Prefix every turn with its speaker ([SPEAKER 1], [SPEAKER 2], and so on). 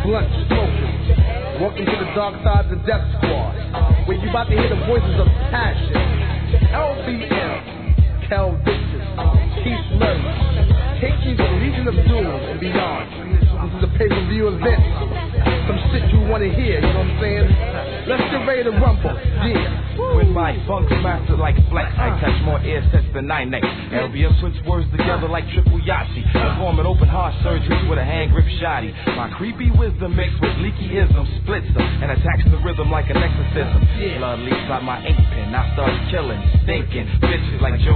[SPEAKER 1] blunt smoking. Welcome to the dark side of the Death Squad, where you about to hear the voices of passion. LBM, Kel Vicious, Keith Murray, take you to the Legion of Doom and beyond. This is a pay-per-view event. Some shit you want to hear, you know what I'm saying? Let's get ready to rumble, yeah.
[SPEAKER 2] With my funk master like Flex, I touch more air sets than 9X. LBM puts words together like Triple Yahtzee. Performing open heart surgeries with a hand grip shotty. My creepy wisdom mixed with leaky ism splits them and attacks the rhythm like an exorcism. Blood leaks out my ink pen, I start killing, stinking bitches like Joe.